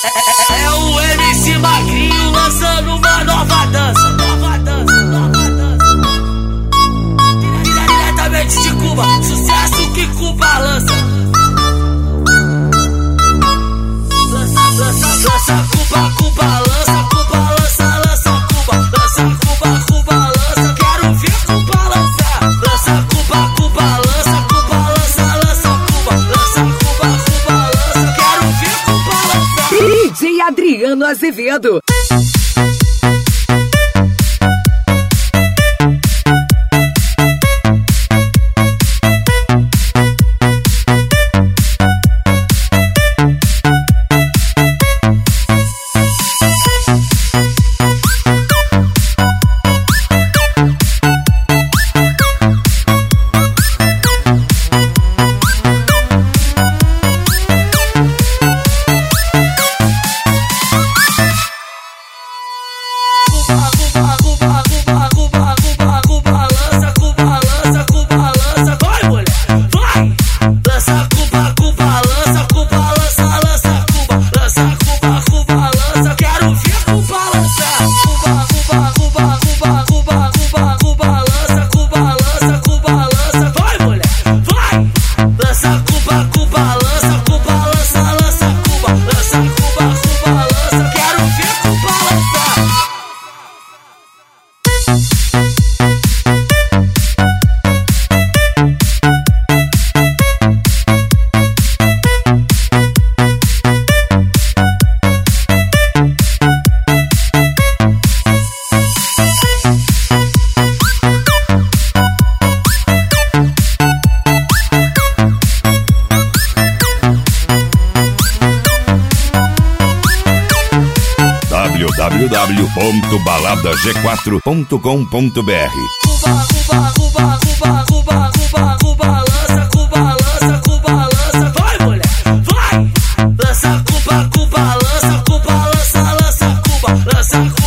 É o MC Magrinho lançando uma nova dança. Nova dança, nova dança. Diretamente de Cuba, sucesso que Cuba lança. Lança Cuba, Cuba lança, Cuba lança, lança Cuba. Lança Cuba, Cuba lança, quero ver Cuba lançar. Lança Cuba, Cuba lança, Cuba lança, lança Cuba. Lança Cuba, Cuba lança, quero ver Cuba lançar. DJ Adriano Azevedo. www.baladag4.com.br Cuba lança, vai mulher, vai! Lança Cuba lança, lança Cuba. Lança Cuba.